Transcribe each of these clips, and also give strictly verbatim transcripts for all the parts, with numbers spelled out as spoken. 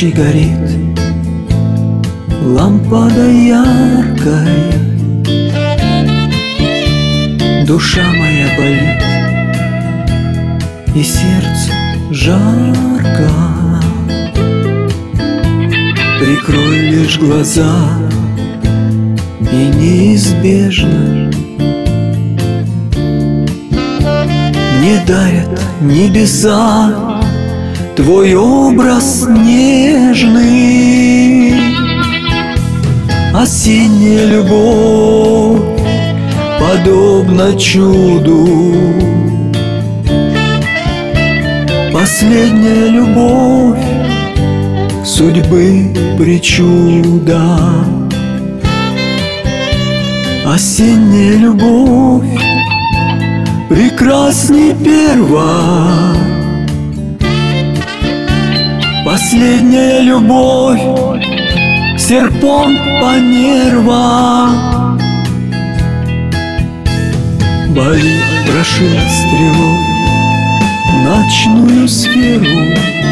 ночи горит лампада яркой, душа моя болит и сердце жарко. Прикрой лишь глаза, и неизбежно мне дарят небеса твой образ нежный. Осенняя любовь подобна чуду, последняя любовь судьбы причуда. Осенняя любовь прекрасней перва, последняя любовь серпом по нервам. Болит, прошил стрелой ночную сферу,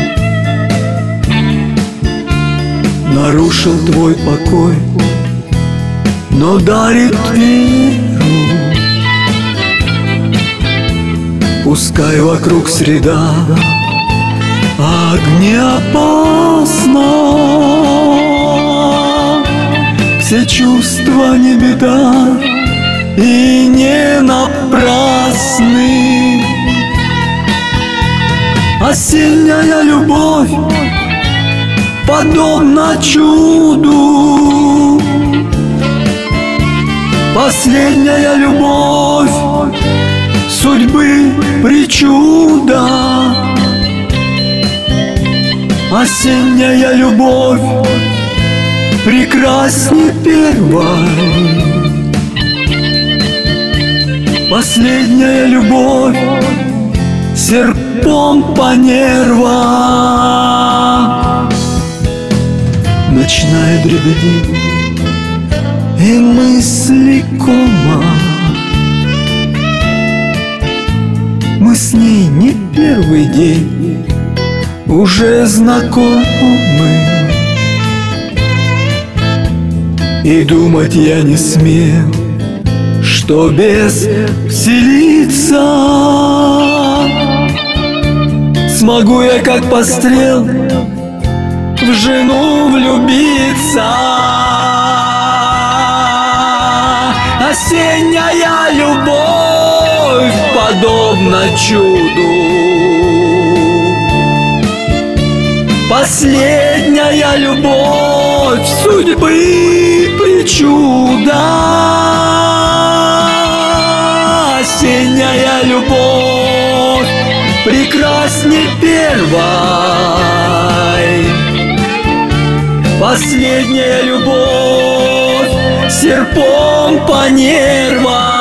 нарушил твой покой, но дарит веру. Пускай вокруг среда огнеопасна, все чувства не беда и не напрасны. Осенняя любовь подобна чуду, последняя любовь судьбы причуда. Осенняя любовь прекрасней первой, последняя любовь серпом по нервам. Ночная дребедень и мысли кома, мы с ней не первый день уже знакомы, и думать я не смел, что без вселиться смогу я, как пострел, в жену влюбиться. Осенняя любовь подобна чуду, последняя любовь судьбы причуда. Осенняя любовь прекрасней первой, последняя любовь серпом по нервам.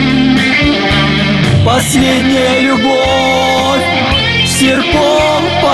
Последняя любовь серпом по